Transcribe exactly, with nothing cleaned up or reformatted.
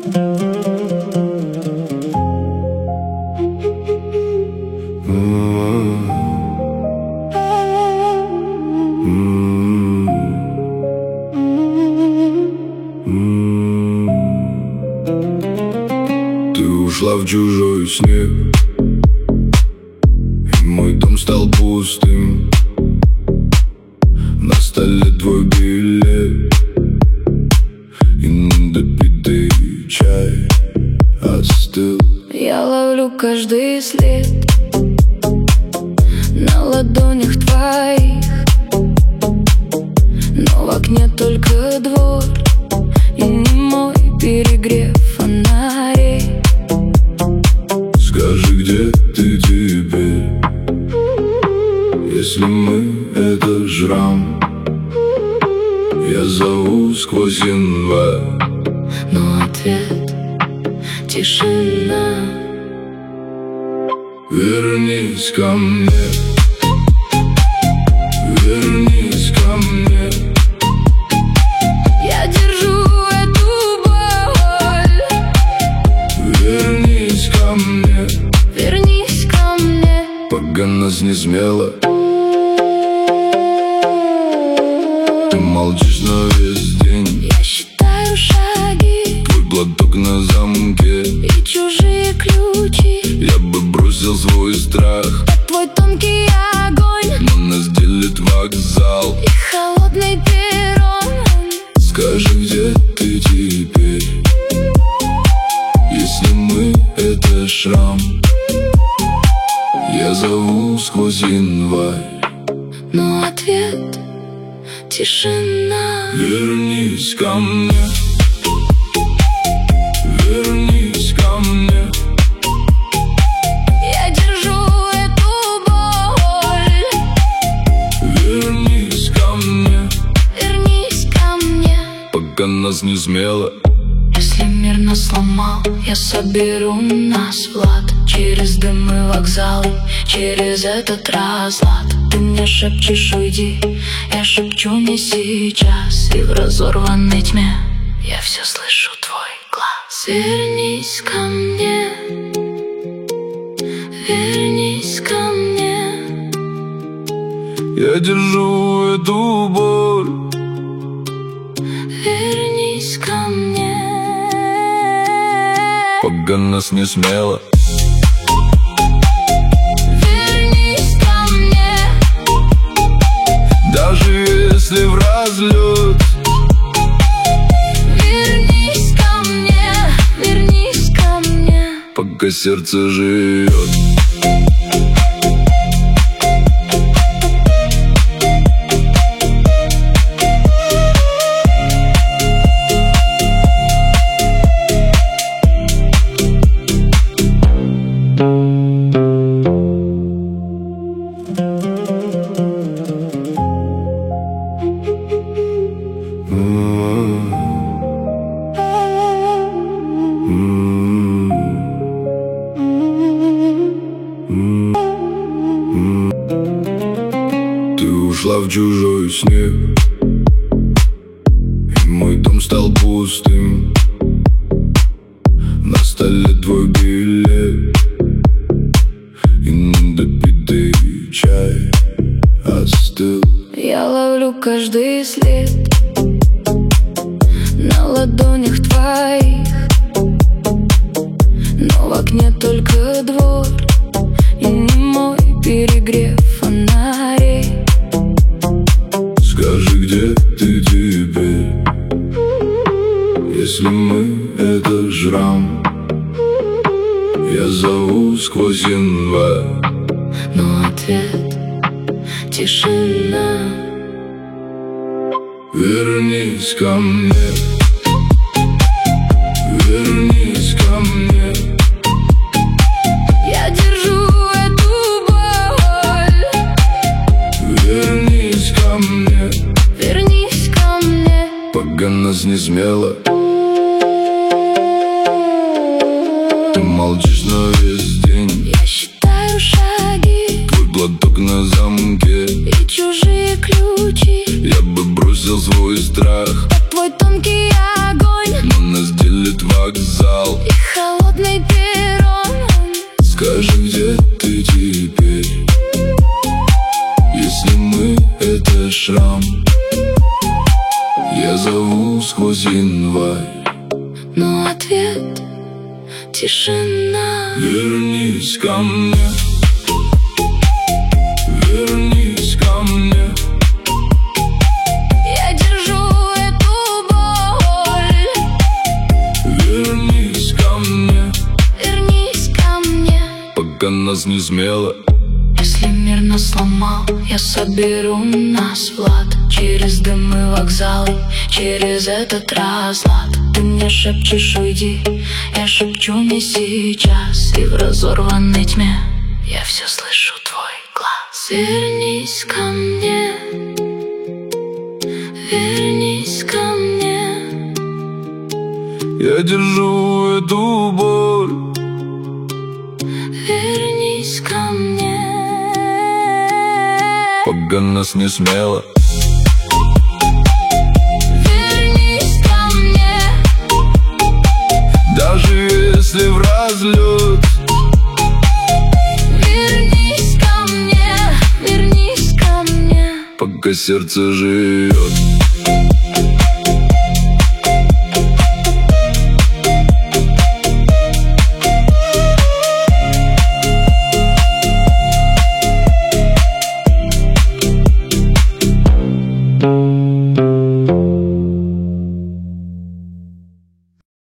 Ты ушла в чужой снег, и мой дом стал пустым. На столе твой билет и недопитый чай остыл. Я ловлю каждый след на ладонях твоих, но в окне только двор и немой перегрев фонарей. Скажи, где ты теперь, если мы — это шрам? Я зову сквозь январь, Но ответ — тишина. Вернись ко мне, вернись ко мне. Я держу эту боль. Вернись ко мне, Вернись ко мне. пока нас не смело. Ты молчишь на весь день, Я считаю шаги твой платок на замке. и чужие ключи. Я бы бросил свой страх, Твой тонкий огонь но нас делит вокзал. и холодный перрон. Скажи, где ты теперь, если мы — это шрам? Я зову сквозь январь, Но ответ — тишина. вернись ко мне, вернись ко мне. Я держу эту боль. Вернись ко мне, Вернись ко мне. пока нас не смело. Если мир нас сломал, я соберу нас в лад. Через дым и вокзалы, через этот разлад. Ты мне шепчешь уйди, я шепчу не сейчас. И в разорванной тьме я все слышу твой глаз. Вернись ко мне, вернись ко мне. Я держу эту боль, Вернись ко мне. пока нас не смело. Вернись ко мне. Даже если в разлет, Вернись ко мне, вернись ко мне. пока сердце живет. Ты ушла в чужой снег, и мой дом стал пустым. На столе твой билет и недопитый чай остыл. Я ловлю каждый след на ладонях твоих, но в окне только двор и немой перегрев фонарей. Скажи, где ты теперь, если мы — это шрам? Я зову сквозь январь, Но ответ — тишина. вернись ко мне, вернись ко мне. Я держу эту боль. Вернись ко мне, Вернись ко мне. пока нас не смело. Ты молчишь на весь день, Я считаю шаги твой платок на замке. и чужие ключи. Я бы бросил свой страх, Твой тонкий огонь но нас делит вокзал. весну сквозь январь. Но ответ — тишина. Вернись ко мне, вернись ко мне. Я держу эту боль. Вернись ко мне, Вернись ко мне. пока нас не смело. Если мир нас сломал, я соберу нас, Влад. Через дым и вокзалы, через этот разлад. Ты мне шепчешь уйди, я шепчу не сейчас. И в разорванной тьме я все слышу твой глаз. Вернись ко мне, вернись ко мне. Я держу эту боль. Вернись ко мне, Пока нас не смело. вернись ко мне. Даже если в разлет. Вернись ко мне, вернись ко мне. Пока сердце живет.